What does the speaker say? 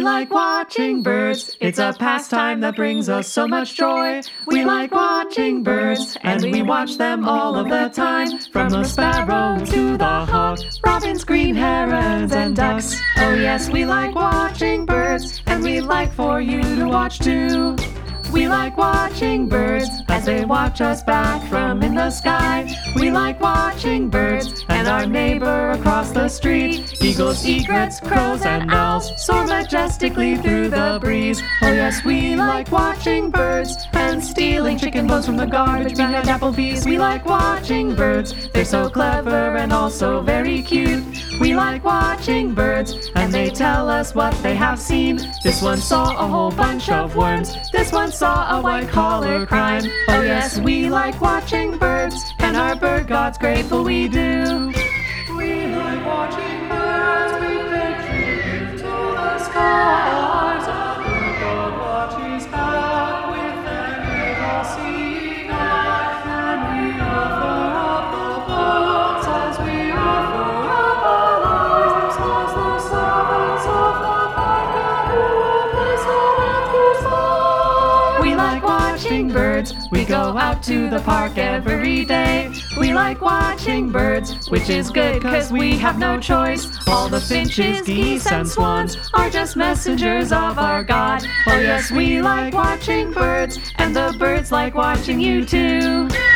like watching birds. It's a pastime that brings us so much joy. We like watching birds, and we watch them all of the time. From the sparrow to the hawk, robins, green herons, and ducks. Oh yes, we like watching birds, and we like for you to watch too. We like watching birds as they watch us back from in the sky. We like watching birds and our neighbor across the street. Eagles, egrets, crows, and owls soar majestically through the breeze. Oh yes, we like watching birds and stealing chicken bones from the garbage bin at Applebee's. We like watching birds, they're so clever and also very cute. We like watching birds and they tell us what they have seen. This one saw a whole bunch of worms. This one saw a white-collar crime. Oh yes, we like watching birds, and our bird god's grateful we do. We like watching birds, we pay tribute to the skies. Our bird god watches back with an all-seeing eye. And we offer up the birds as we offer up our lives. As the servants of the bird god who will place our answers high. We like watching birds, we go out to the park every day. We like watching birds, which is good cause we have no choice. All the finches, geese, and swans are just messengers of our God. Oh yes, we like watching birds, and the birds like watching you too.